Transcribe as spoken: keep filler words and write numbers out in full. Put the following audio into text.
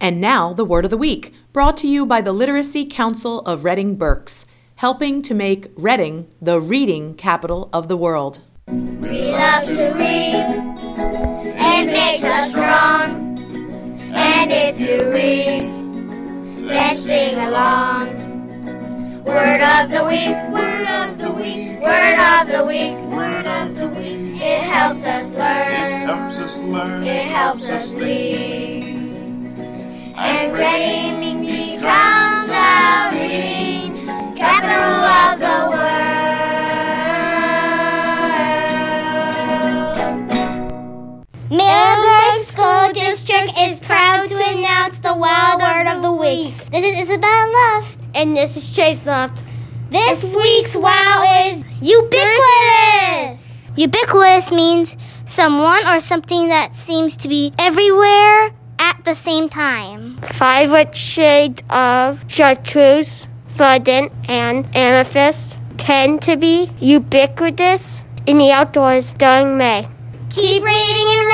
And now, the Word of the Week, brought to you by the Literacy Council of Reading Berks, helping to make Reading the reading capital of the world. We love to read. It makes us strong. And if you read, let's sing along. Word of the week, word of the week, word of the week, word of the week. It helps us learn. It helps us learn. It helps us lead. And Reading becomes the reading capital of the world. Middleburg School District is proud to announce the Wild Word of the Week. This is Isabel Luft. And this is Chase Luft. This, this week's wow is ubiquitous. Ubiquitous means someone or something that seems to be everywhere at the same time. Five shades of chartreuse, verdant, and amethyst tend to be ubiquitous in the outdoors during May. Keep reading and